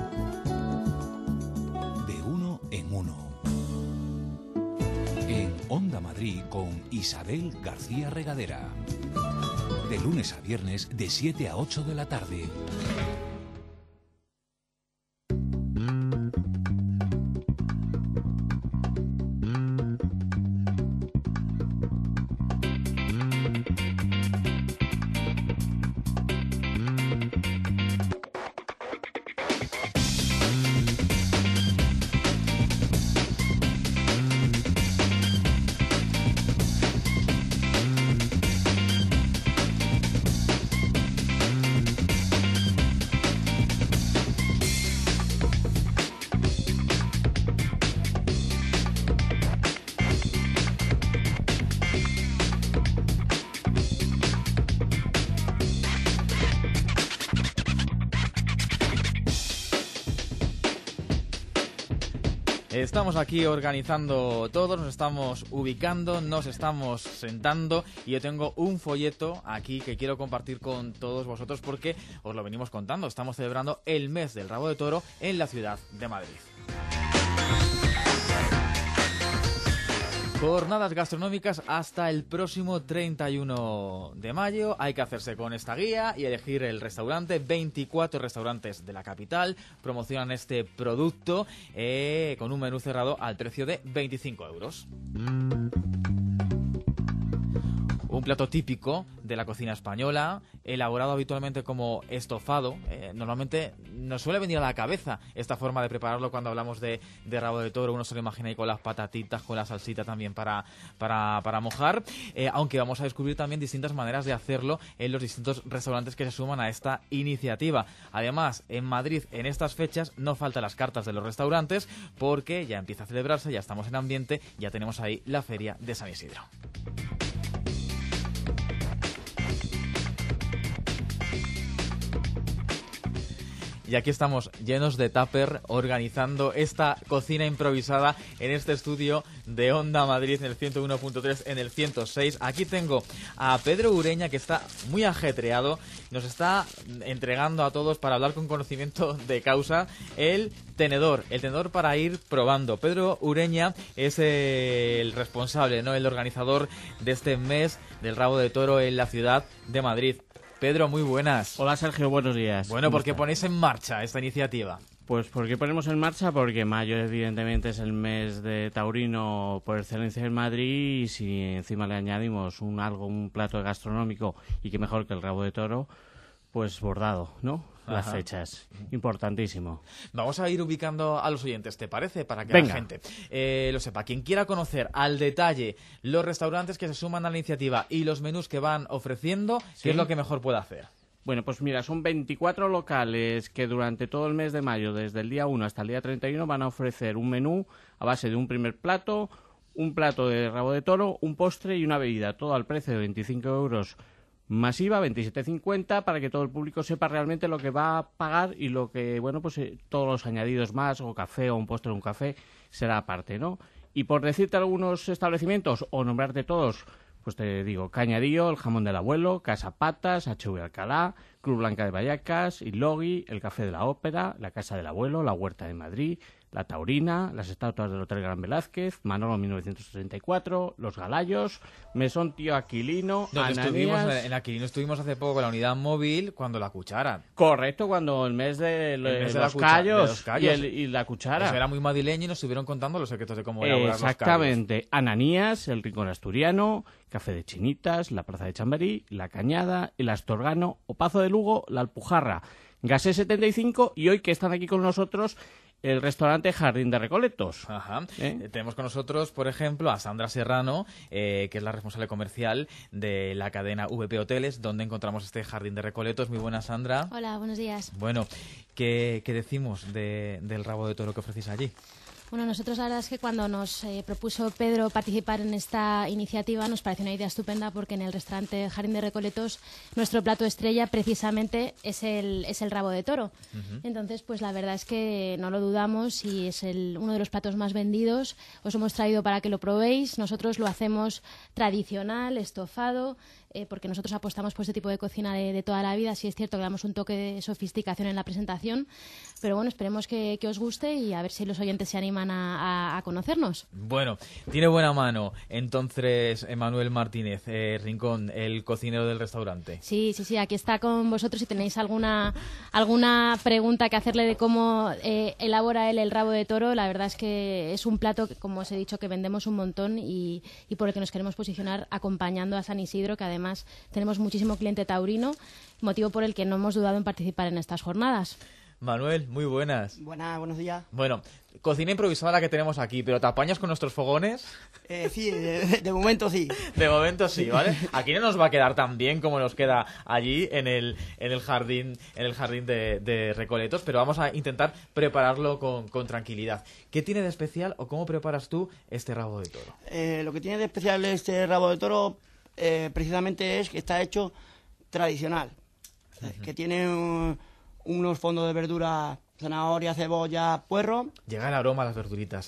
De uno en uno. En Onda Madrid con Isabel García Regadera. De lunes a viernes de 7 a 8 de la tarde. Estamos aquí organizando todo, nos estamos ubicando, nos estamos sentando y yo tengo un folleto aquí que quiero compartir con todos vosotros porque os lo venimos contando. Estamos celebrando el mes del rabo de toro en la ciudad de Madrid. Jornadas gastronómicas hasta el próximo 31 de mayo. Hay que hacerse con esta guía y elegir el restaurante. 24 restaurantes de la capital promocionan este producto con un menú cerrado al precio de 25 euros. Un plato típico de la cocina española, elaborado habitualmente como estofado. Normalmente nos suele venir a la cabeza esta forma de prepararlo cuando hablamos de rabo de toro. Uno se lo imagina ahí con las patatitas, con la salsita también para mojar. Aunque vamos a descubrir también distintas maneras de hacerlo en los distintos restaurantes que se suman a esta iniciativa. Además, en Madrid, en estas fechas, no faltan las cartas de los restaurantes porque ya empieza a celebrarse, ya estamos en ambiente, ya tenemos ahí la feria de San Isidro. Y aquí estamos llenos de tupper organizando esta cocina improvisada en este estudio de Onda Madrid en el 101.3, en el 106. Aquí tengo a Pedro Ureña, que está muy ajetreado, nos está entregando a todos, para hablar con conocimiento de causa, el tenedor para ir probando. Pedro Ureña es el responsable, ¿no?, el organizador de este mes del rabo de toro en la ciudad de Madrid. Pedro, muy buenas. Hola Sergio, buenos días. Bueno, ¿por qué ponéis en marcha esta iniciativa? Pues ¿por qué ponemos en marcha? Porque mayo evidentemente es el mes de taurino por excelencia en Madrid, y si encima le añadimos un plato gastronómico, y que mejor que el rabo de toro, pues bordado, ¿no? Las fechas. Importantísimo. Vamos a ir ubicando a los oyentes, ¿te parece? Para que Venga. la gente lo sepa. Quien quiera conocer al detalle los restaurantes que se suman a la iniciativa y los menús que van ofreciendo, ¿qué es lo que mejor puede hacer? Bueno, pues mira, son 24 locales que durante todo el mes de mayo, desde el día 1 hasta el día 31, van a ofrecer un menú a base de un primer plato, un plato de rabo de toro, un postre y una bebida, todo al precio de 25 euros masiva, 27,50, para que todo el público sepa realmente lo que va a pagar, y lo que, bueno, pues todos los añadidos más, o café o un postre o un café, será aparte, ¿no? Y por decirte algunos establecimientos o nombrarte todos, pues te digo: Cañadillo, el jamón del abuelo, Casa Patas, HV Alcalá, Cruz Blanca de Vallecas, Ilogui, el Café de la Ópera, la Casa del Abuelo, la Huerta de Madrid, la Taurina, las estatuas del Hotel Gran Velázquez, Manolo 1934, Los Galayos, Mesón Tío Aquilino, Ananías... En Aquilino estuvimos hace poco con la unidad móvil cuando la cuchara. Correcto, cuando el mes de los callos y la cuchara. Eso era muy madrileño y nos estuvieron contando los secretos de cómo elaborar los callos. Exactamente. Ananías, el Rincón Asturiano, Café de Chinitas, la Plaza de Chamberí, la Cañada, el Astorgano, Opazo de Lugo, la Alpujarra, Gasé 75, y hoy que están aquí con nosotros, el restaurante Jardín de Recoletos. Tenemos con nosotros, por ejemplo, a Sandra Serrano, que es la responsable comercial de la cadena VP Hoteles, donde encontramos este Jardín de Recoletos. Muy buenas, Sandra. Hola, buenos días. Bueno, ¿qué decimos del rabo de toro que ofrecéis allí? Bueno, nosotros la verdad es que cuando nos propuso Pedro participar en esta iniciativa nos pareció una idea estupenda, porque en el restaurante Jardín de Recoletos nuestro plato estrella precisamente es el rabo de toro. Entonces, pues la verdad es que no lo dudamos y es uno de los platos más vendidos. Os hemos traído para que lo probéis. Nosotros lo hacemos tradicional, estofado, porque nosotros apostamos por este tipo de cocina de toda la vida. Sí es cierto que damos un toque de sofisticación en la presentación, pero bueno, esperemos que os guste y a ver si los oyentes se animan a conocernos. Bueno, tiene buena mano entonces Manuel Martínez Rincón, el cocinero del restaurante. Sí, aquí está con vosotros. Si tenéis alguna pregunta que hacerle de cómo elabora él el rabo de toro, la verdad es que es un plato que, como os he dicho, que vendemos un montón y por el que nos queremos posicionar acompañando a San Isidro, que además tenemos muchísimo cliente taurino, motivo por el que no hemos dudado en participar en estas jornadas. Manuel, muy buenas. Buenos días. Bueno, cocina improvisada la que tenemos aquí, pero ¿te apañas con nuestros fogones? Sí, de momento sí. De momento sí, ¿vale? Aquí no nos va a quedar tan bien como nos queda allí en el jardín de Recoletos, pero vamos a intentar prepararlo con tranquilidad. ¿Qué tiene de especial o cómo preparas tú este rabo de toro? Lo que tiene de especial este rabo de toro precisamente es que está hecho tradicional, que tiene unos fondos de verdura, zanahoria, cebolla, puerro. Llega el aroma a las verduritas,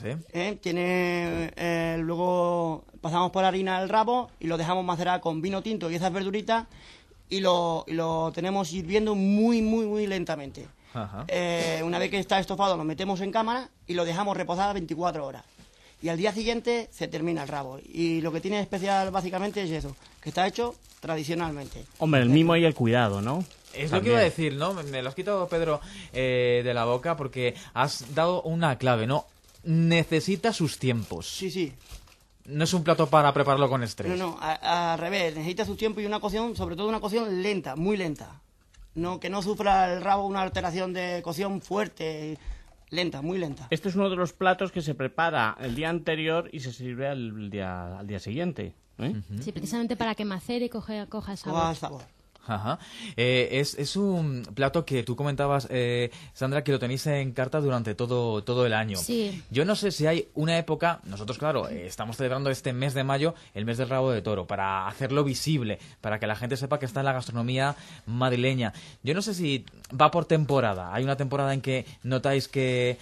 luego pasamos por harina el rabo y lo dejamos macerar con vino tinto y esas verduritas, y lo tenemos hirviendo muy, muy, muy lentamente. Una vez que está estofado lo metemos en cámara y lo dejamos reposar 24 horas. Y al día siguiente se termina el rabo. Y lo que tiene de especial básicamente es eso, que está hecho tradicionalmente. Hombre, el mimo y el cuidado, ¿no? Es lo que iba a decir, ¿no? Me lo has quitado, Pedro, de la boca, porque has dado una clave, ¿no? Necesita sus tiempos. Sí. No es un plato para prepararlo con estrés. No, al revés. Necesita su tiempo y una cocción, sobre todo una cocción lenta, muy lenta. No, que no sufra el rabo una alteración de cocción fuerte. Lenta, muy lenta. Este es uno de los platos que se prepara el día anterior y se sirve al día siguiente. Sí, precisamente para que macere y coja el sabor. Sabor. Ajá. Es un plato que tú comentabas, Sandra, que lo tenéis en carta durante todo el año. Sí. Yo no sé si hay una época, nosotros claro, estamos celebrando este mes de mayo, el mes del rabo de toro, para hacerlo visible, para que la gente sepa que está en la gastronomía madrileña. Yo no sé si va por temporada. Hay una temporada en que notáis que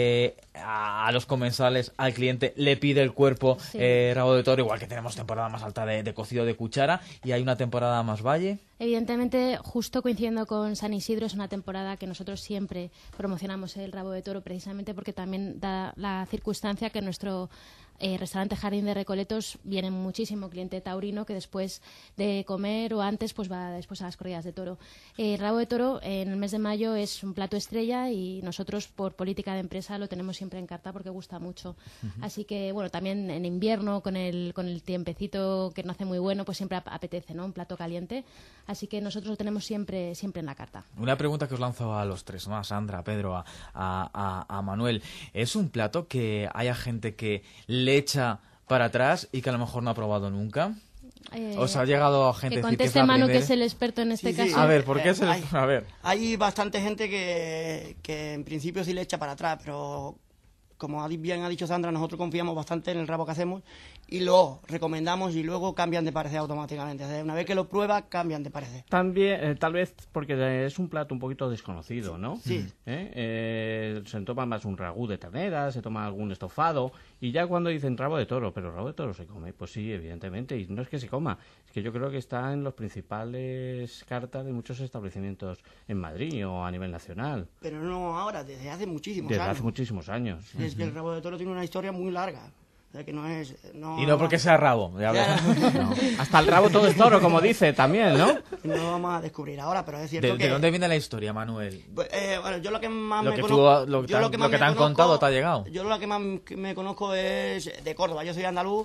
a los comensales, al cliente, le pide el cuerpo rabo de toro, igual que tenemos temporada más alta de cocido de cuchara, y hay una temporada más valle. Evidentemente, justo coincidiendo con San Isidro, es una temporada que nosotros siempre promocionamos el rabo de toro, precisamente porque también da la circunstancia que nuestro restaurante Jardín de Recoletos viene muchísimo cliente taurino que después de comer o antes pues va después a las corridas de toro. El rabo de toro en el mes de mayo es un plato estrella y nosotros por política de empresa lo tenemos siempre en carta porque gusta mucho. Así que bueno, también en invierno con el tiempecito que no hace muy bueno pues siempre apetece, ¿no? Un plato caliente. Así que nosotros lo tenemos siempre en la carta. Una pregunta que os lanzo a los tres, ¿no? A Sandra, a Pedro, a Manuel. ¿Es un plato que haya gente que le echa para atrás y que a lo mejor no ha probado nunca? ¿Os ha llegado gente que a decir que es conteste la Manu, primera? que es el experto en este caso. A ver, ¿por qué es el...? A ver. Hay bastante gente que en principio sí le echa para atrás, pero como bien ha dicho Sandra, nosotros confiamos bastante en el rabo que hacemos y lo recomendamos y luego cambian de parecer automáticamente. O sea, una vez que lo pruebas, cambian de parecer. También, tal vez porque es un plato un poquito desconocido, ¿no? Sí. Se toma más un ragú de ternera, se toma algún estofado, y ya cuando dicen rabo de toro, pero rabo de toro se come, pues sí, evidentemente, y no es que se coma, es que yo creo que está en los principales cartas de muchos establecimientos en Madrid o a nivel nacional. Pero no ahora, desde hace muchísimos años. Desde hace muchísimos años. Es que el rabo de toro tiene una historia muy larga. O sea, que no es... Y no porque sea rabo. Ya no. Hasta el rabo todo es toro, como dice también, ¿no? No lo vamos a descubrir ahora, pero es cierto que... ¿De dónde viene la historia, Manuel? Bueno, yo lo que más lo me que conozco... Lo que te han contado te ha llegado. Yo lo que más me conozco es de Córdoba. Yo soy andaluz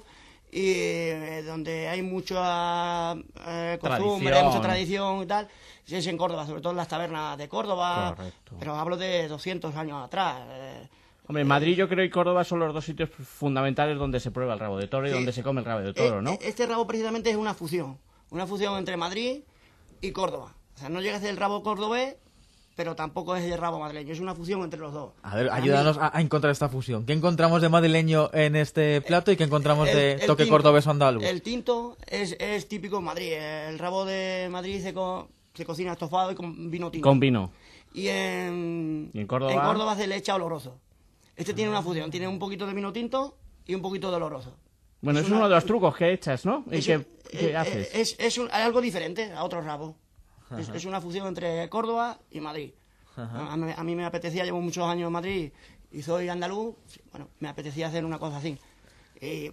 y donde hay mucha costumbre, mucha tradición y tal, es en Córdoba, sobre todo en las tabernas de Córdoba. Correcto. Pero hablo de 200 años atrás. Hombre, Madrid yo creo y Córdoba son los dos sitios fundamentales donde se prueba el rabo de toro y donde se come el rabo de toro, ¿no? Este rabo precisamente es una fusión entre Madrid y Córdoba. O sea, no llega a ser el rabo cordobés, pero tampoco es el rabo madrileño, es una fusión entre los dos. A ver, ayúdanos a encontrar esta fusión. ¿Qué encontramos de madrileño en este plato y qué encontramos de toque cordobés o andaluz? El tinto es típico en Madrid. El rabo de Madrid se cocina estofado y con vino tinto. Con vino. Y en Córdoba? En Córdoba se le echa oloroso. Este tiene una fusión, tiene un poquito de vino tinto y un poquito de oloroso. Bueno, es uno de los trucos que echas, ¿no? ¿Qué haces? Es algo diferente a otro rabo. Es una fusión entre Córdoba y Madrid. A mí me apetecía, llevo muchos años en Madrid y soy andaluz, bueno, me apetecía hacer una cosa así. Y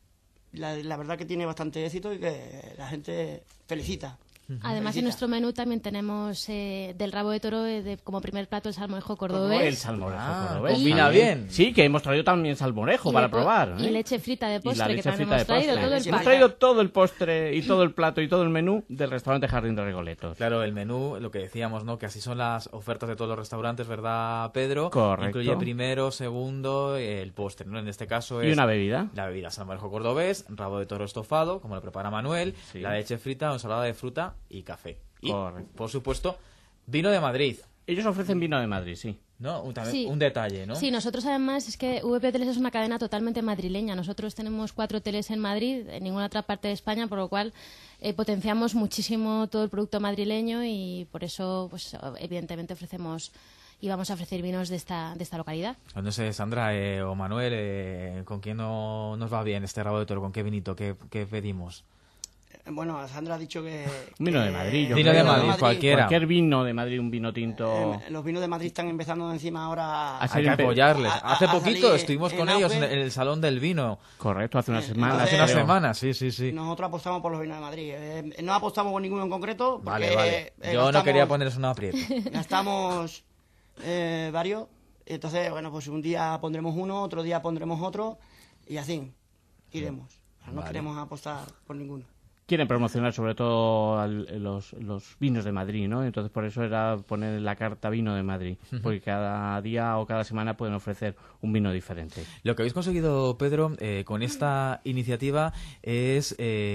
la verdad que tiene bastante éxito y que la gente felicita. Además, en nuestro menú también tenemos del rabo de toro como primer plato el salmorejo cordobés. El salmorejo cordobés. Combina bien. Sí, que hemos traído también salmorejo para probar. Y leche frita de postre, que también hemos hemos traído todo el postre y todo el plato y todo el menú del restaurante Jardín de Recoletos. Claro, el menú, lo que decíamos, ¿no? Que así son las ofertas de todos los restaurantes, ¿verdad, Pedro? Correcto. Incluye primero, segundo, el postre, ¿no? En este caso es... ¿Y una bebida? La bebida, salmorejo cordobés, rabo de toro estofado, como lo prepara Manuel, la leche frita, ensalada de fruta y café. Y, por supuesto, vino de Madrid. Ellos ofrecen vino de Madrid, sí. ¿No? Un detalle, ¿no? Sí, nosotros además es que VP Hoteles es una cadena totalmente madrileña. Nosotros tenemos 4 hoteles en Madrid, en ninguna otra parte de España, por lo cual potenciamos muchísimo todo el producto madrileño y por eso, pues evidentemente ofrecemos y vamos a ofrecer vinos de esta localidad. No sé, Sandra o Manuel, ¿con quién nos va bien este rabo de toro? ¿Con qué vinito? ¿Qué pedimos? Bueno, Sandra ha dicho que... Vino de Madrid. Vino de Madrid, cualquiera. Cualquier vino de Madrid, un vino tinto... los vinos de Madrid están empezando encima ahora... Hay que apoyarles. Hace poquito estuvimos con ellos en el Salón del Vino. Correcto, hace unas semanas. Hace unas semanas, sí. Nosotros apostamos por los vinos de Madrid. No apostamos por ninguno en concreto. Porque, vale. Yo no quería poneros un aprieto. Gastamos varios. Entonces, bueno, pues un día pondremos uno, otro día pondremos otro y así iremos. No queremos apostar por ninguno. quieren promocionar sobre todo los vinos de Madrid, ¿no? Entonces por eso era poner la carta vino de Madrid, porque cada día o cada semana pueden ofrecer un vino diferente. Lo que habéis conseguido, Pedro, con esta iniciativa es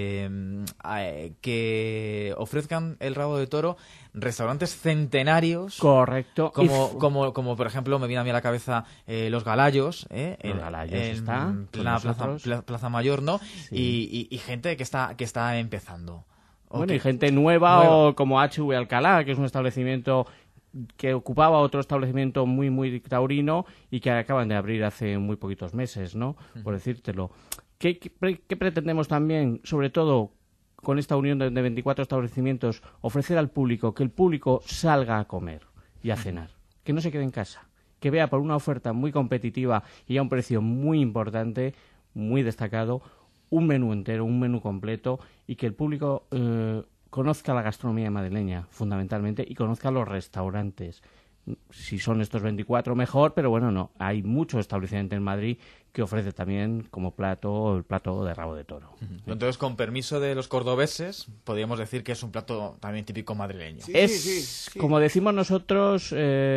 que ofrezcan el rabo de toro restaurantes centenarios. Correcto. Como por ejemplo, me viene a mí a la cabeza Los Galayos, Los Galayos está en plena Plaza Mayor, ¿no? Sí. Y gente que está empezando. Bueno, y gente nueva. O como HV Alcalá, que es un establecimiento que ocupaba otro establecimiento muy, muy taurino y que acaban de abrir hace muy poquitos meses, ¿no? Por decírtelo. ¿Qué pretendemos también, sobre todo con esta unión de 24 establecimientos, ofrecer al público, que el público salga a comer y a cenar, que no se quede en casa, que vea por una oferta muy competitiva y a un precio muy importante, muy destacado, un menú entero, un menú completo, y que el público conozca la gastronomía madrileña, fundamentalmente, y conozca los restaurantes. Si son estos 24, mejor, pero bueno, no. Hay muchos establecimientos en Madrid que ofrece también como plato el plato de rabo de toro. Entonces, con permiso de los cordobeses, podríamos decir que es un plato también típico madrileño. Sí. Como decimos nosotros,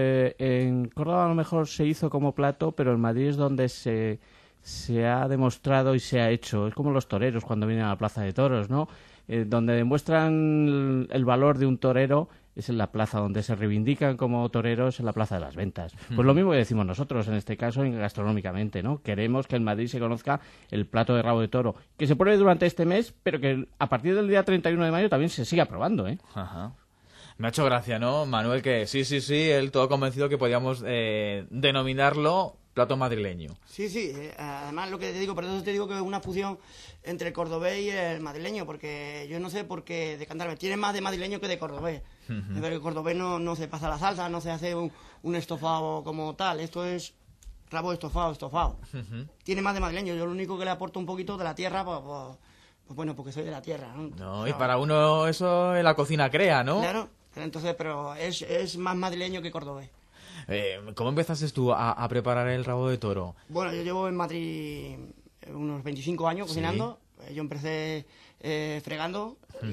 en Córdoba a lo mejor se hizo como plato, pero en Madrid es donde se ha demostrado y se ha hecho. Es como los toreros cuando vienen a la plaza de toros, ¿no? Donde demuestran el valor de un torero es en la plaza, donde se reivindican como toreros en la plaza de las ventas. Pues lo mismo que decimos nosotros, en este caso, gastronómicamente, ¿no? Queremos que en Madrid se conozca el plato de rabo de toro, que se pruebe durante este mes, pero que a partir del día 31 de mayo también se siga probando, ¿eh? Ajá. Me ha hecho gracia, ¿no, Manuel? Que sí, él todo convencido que podíamos denominarlo plato madrileño. Sí, además lo que te digo, por eso te digo que es una fusión entre el cordobés y el madrileño, porque yo no sé por qué decantarme. Tiene más de madrileño que de cordobés. Pero el cordobés no se pasa la salsa, no se hace un estofado como tal. Esto es rabo estofado. Tiene más de madrileño. Yo lo único que le aporto un poquito de la tierra, pues bueno, porque soy de la tierra, ¿no? No, y para uno eso en la cocina crea, ¿no? Claro, entonces, pero es más madrileño que cordobés. ¿Cómo empezaste tú a preparar el rabo de toro? Bueno, yo llevo en Madrid unos 25 años cocinando. Yo empecé fregando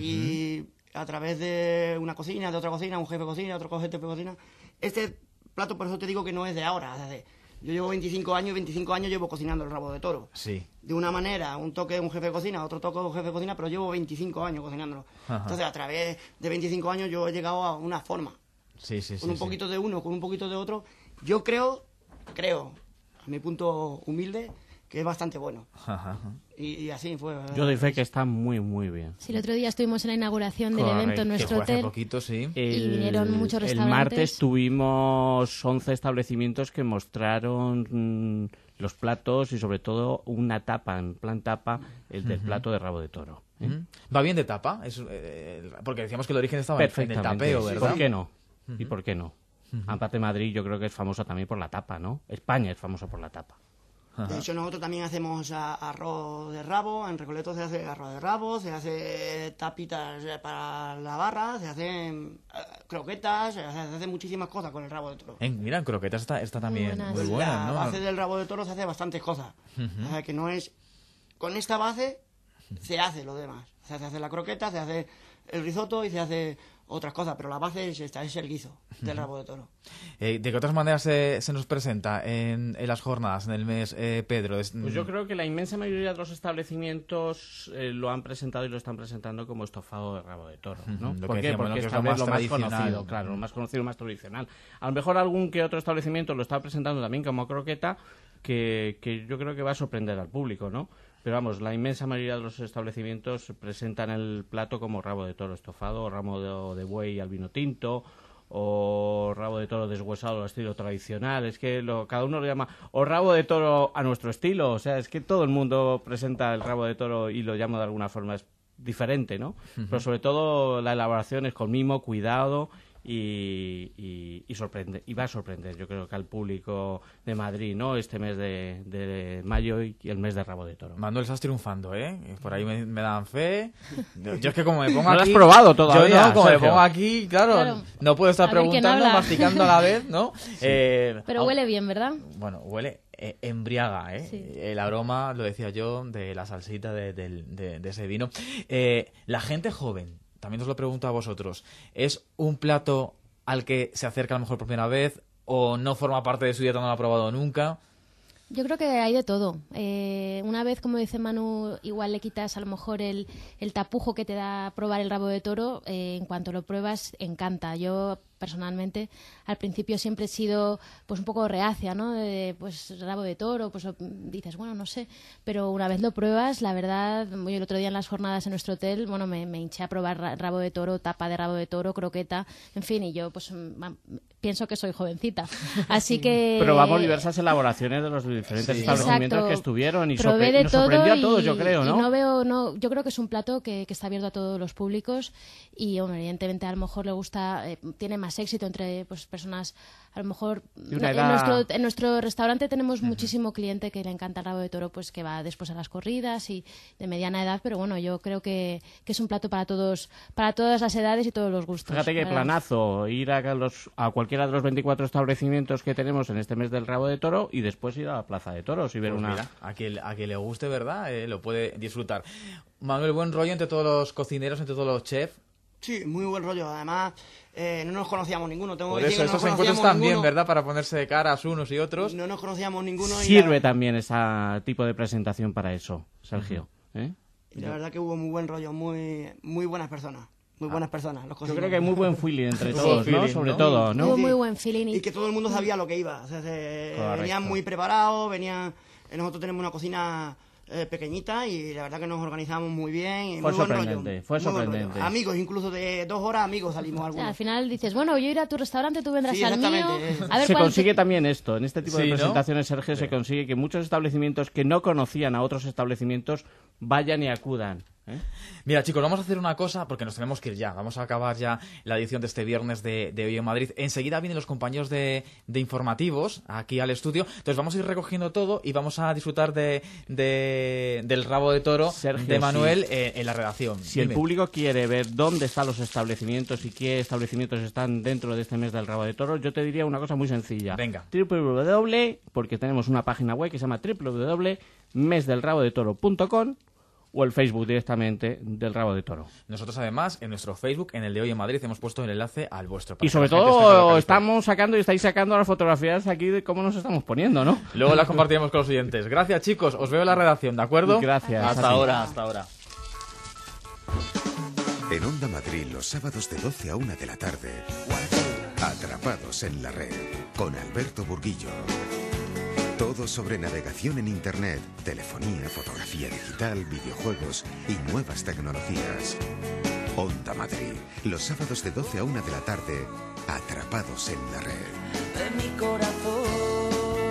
y a través de una cocina, de otra cocina, un jefe de cocina, otro jefe de cocina. Este plato, por eso te digo que no es de ahora. Yo llevo 25 años y 25 años llevo cocinando el rabo de toro. Sí. De una manera, un toque de un jefe de cocina, otro toque de un jefe de cocina, pero llevo 25 años cocinándolo. Ajá. Entonces, a través de 25 años yo he llegado a una forma. Con un poquito de uno, con un poquito de otro. Yo creo, a mi punto humilde, que es bastante bueno. Y así fue. Yo doy fe que está muy, muy bien. Sí, el otro día estuvimos en la inauguración del evento en nuestro hotel. Hace poquito, sí. Y vinieron muchos restaurantes. El martes tuvimos 11 establecimientos que mostraron los platos y sobre todo una tapa, en plan tapa, el del plato de rabo de toro. ¿Va bien de tapa? Porque decíamos que el origen estaba en el tapeo, ¿verdad? ¿Por qué no? ¿Y por qué no? Aparte Madrid yo creo que es famosa también por la tapa, ¿no? España es famosa por la tapa. De hecho, nosotros también hacemos arroz de rabo. En Recoleto se hace arroz de rabo, se hace tapitas para la barra, se hacen croquetas, se hacen muchísimas cosas con el rabo de toro. Mira, en croquetas está también muy buena, ¿no? La base del rabo de toro se hace bastantes cosas. O sea, que no es... Con esta base se hace lo demás. O sea, se hace la croqueta, se hace el risotto y se hace otras cosas, pero la base es el guiso del rabo de toro. ¿De qué otras maneras se nos presenta en las jornadas, en el mes, Pedro? Pues yo creo que la inmensa mayoría de los establecimientos lo han presentado y lo están presentando como estofado de rabo de toro, ¿no? ¿Por qué? Porque es lo más conocido, claro, lo más conocido, lo más tradicional. A lo mejor algún que otro establecimiento lo está presentando también como croqueta, que yo creo que va a sorprender al público, ¿no? Pero vamos, la inmensa mayoría de los establecimientos presentan el plato como rabo de toro estofado, o rabo de buey al vino tinto, o rabo de toro deshuesado al estilo tradicional. Es que cada uno lo llama, o rabo de toro a nuestro estilo. O sea, es que todo el mundo presenta el rabo de toro y lo llama de alguna forma diferente, ¿no? Pero sobre todo la elaboración es con mimo, cuidado y sorprende, y va a sorprender, yo creo que al público de Madrid, ¿no? Este mes de mayo y el mes de rabo de toro. Manuel, estás triunfando, ¿eh? Por ahí me dan fe. Yo es que como me pongo ¿No aquí... lo has probado todavía? Yo no, como me pongo aquí, claro, no puedo estar preguntando, masticando a la vez, ¿no? Sí. Pero huele bien, ¿verdad? Bueno, huele embriaga, Sí. El aroma, lo decía yo, de la salsita de ese vino. La gente joven, también os lo pregunto a vosotros, ¿es un plato al que se acerca a lo mejor por primera vez o no forma parte de su dieta, no lo ha probado nunca? Yo creo que hay de todo. Una vez, como dice Manu, igual le quitas a lo mejor el tapujo que te da probar el rabo de toro. En cuanto lo pruebas, encanta. Yo personalmente al principio siempre he sido pues un poco reacia, ¿no? Pues rabo de toro, pues dices, bueno, no sé, pero una vez lo pruebas, la verdad, yo el otro día en las jornadas en nuestro hotel, bueno, me hinché a probar rabo de toro, tapa de rabo de toro, croqueta, en fin, y yo pues pienso que soy jovencita, así que... Probamos diversas elaboraciones de los diferentes establecimientos exacto, que estuvieron y probé de nos todo sorprendió a todos, yo creo, ¿no? Yo creo que es un plato que está abierto a todos los públicos y, hombre, evidentemente a lo mejor le gusta, tiene más éxito entre pues personas, a lo mejor en nuestro restaurante tenemos muchísimo cliente que le encanta el rabo de toro, pues que va después a las corridas y de mediana edad, pero bueno, yo creo que es un plato para todas las edades y todos los gustos. Fíjate qué planazo, ir a cualquiera de los 24 establecimientos que tenemos en este mes del rabo de toro y después ir a la plaza de toros y ver pues mira, a quien le guste, ¿verdad? Lo puede disfrutar. Manuel, buen rollo entre todos los cocineros, entre todos los chefs. Sí, muy buen rollo. Además, no nos conocíamos ninguno. Por eso, estos encuentros también, ¿verdad? Para ponerse de caras unos y otros. No nos conocíamos ninguno. Sirve también ese tipo de presentación para eso, Sergio. Y la verdad que hubo muy buen rollo, muy buenas personas. Muy buenas personas, los cocineros. Yo creo que hay muy buen feeling entre todos, ¿no? Sobre todo, ¿no? Hubo muy buen feeling. Y que todo el mundo sabía lo que iba. O sea, venían muy preparados, nosotros tenemos una cocina pequeñita y la verdad que nos organizamos muy bien. Y fue muy sorprendente, buen rollo, fue sorprendente. Amigos, incluso de 2 horas amigos salimos algunos. O sea, al final dices, bueno, yo iré a tu restaurante, tú vendrás al mío. A ver se consigue también esto, en este tipo de presentaciones, ¿no? Sergio, se consigue que muchos establecimientos que no conocían a otros establecimientos vayan y acudan. Mira, chicos, vamos a hacer una cosa porque nos tenemos que ir ya. Vamos a acabar ya la edición de este viernes de Hoy en Madrid. Enseguida vienen los compañeros de informativos aquí al estudio. Entonces vamos a ir recogiendo todo y vamos a disfrutar del rabo de toro, Sergio, de Manuel, en la redacción. Si el público quiere ver dónde están los establecimientos y qué establecimientos están dentro de este mes del rabo de toro, yo te diría una cosa muy sencilla. Venga. porque tenemos una página web que se llama www.mesdelrabodetoro.com o el Facebook directamente del Rabo de Toro. Nosotros además en nuestro Facebook, en el de Hoy en Madrid, hemos puesto el enlace al vuestro. Y sobre todo estamos sacando y estáis sacando las fotografías aquí de cómo nos estamos poniendo, ¿no? Luego las compartiremos con los oyentes. Gracias, chicos, os veo en la redacción, ¿de acuerdo? Gracias. Hasta ahora. En Onda Madrid los sábados de 12 a 1 de la tarde. Atrapados en la red con Alberto Burguillo. Todo sobre navegación en Internet, telefonía, fotografía digital, videojuegos y nuevas tecnologías. Onda Madrid, los sábados de 12 a 1 de la tarde, Atrapados en la red. De mi corazón.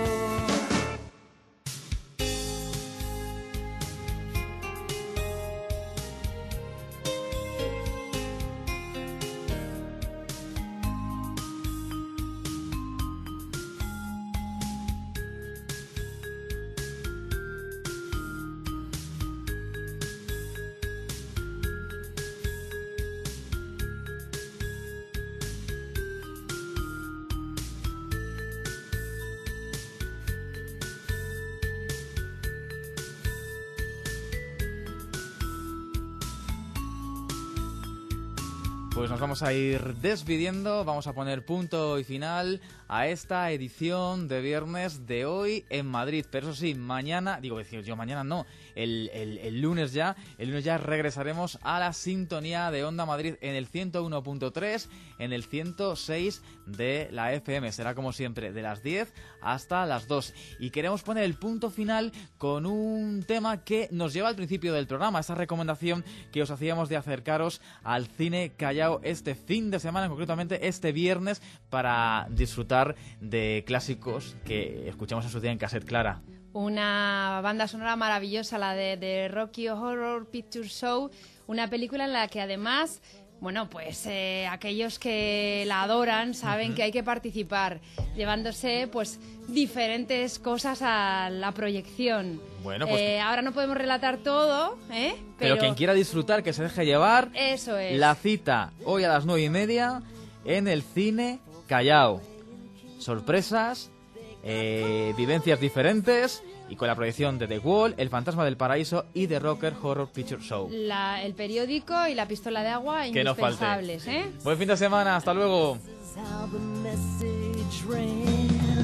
Pues nos vamos a ir despidiendo, vamos a poner punto y final a esta edición de viernes de Hoy en Madrid. Pero eso sí, mañana, mañana no, el lunes ya regresaremos a la sintonía de Onda Madrid en el 101.3, en el 106 de la FM. Será como siempre de las 10 hasta las 2. Y queremos poner el punto final con un tema que nos lleva al principio del programa, esa recomendación que os hacíamos de acercaros al Cine Callao este fin de semana, concretamente este viernes, para disfrutar de clásicos que escuchamos en su día en cassette. Clara. Una banda sonora maravillosa, la de Rocky Horror Picture Show, una película en la que además, bueno, pues aquellos que la adoran saben que hay que participar, llevándose pues diferentes cosas a la proyección. Bueno, pues ahora no podemos relatar todo, pero quien quiera disfrutar, que se deje llevar. Eso es. La cita hoy a las 9:30 en el Cine Callao. Sorpresas, vivencias diferentes y con la proyección de The Wall, El fantasma del paraíso y The Rocker Horror Picture Show. El periódico y la pistola de agua que indispensables, no falte. Buen fin de semana, hasta luego.